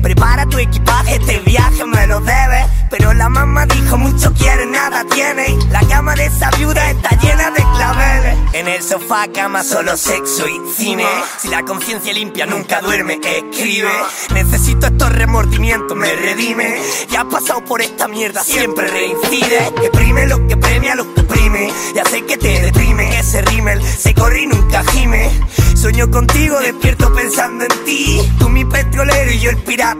Prepara tu equipaje, este viaje me lo debes. Pero la mamá dijo, mucho quieres, nada tienes. La cama de esa viuda está llena de claveles. En el sofá, cama, solo sexo y cine. Si la conciencia limpia nunca duerme, escribe. Necesito estos remordimientos, me redime. Ya has pasado por esta mierda, siempre reincide. Que prime lo que premia, lo que oprime. Ya sé que te deprime, ese rímel se corre y nunca gime. Sueño contigo, despierto pensando en ti. Tú mi petrolero y yo el pirata